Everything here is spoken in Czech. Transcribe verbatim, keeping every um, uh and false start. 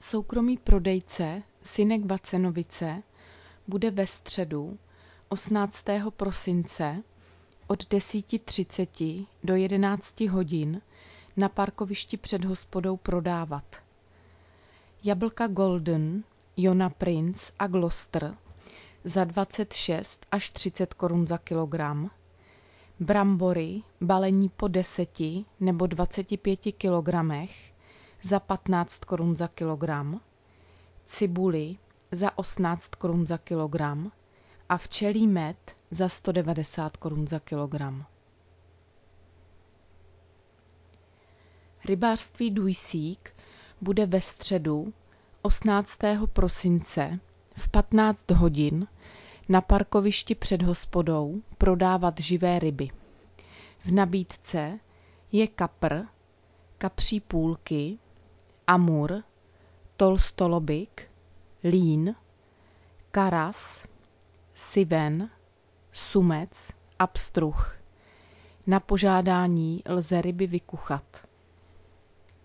Soukromý prodejce Synek Vacenovice bude ve středu osmnáctého prosince od deset třicet do jedenáct hodin na parkovišti před hospodou prodávat jablka Golden, Jona Prince a Gloucester za dvacet šest až třicet korun za kilogram, brambory balení po deseti nebo dvaceti pěti kilogramech za patnáct korun za kilogram, cibuli za osmnáct korun za kilogram a včelí med za sto devadesát korun za kilogram. Rybářství Dujsík bude ve středu osmnáctého prosince v patnáct hodin na parkovišti před hospodou prodávat živé ryby. V nabídce je kapr, kapří půlky, amur, tolstolobik, lín, karas, siven, sumec a pstruh. Na požádání lze ryby vykuchat.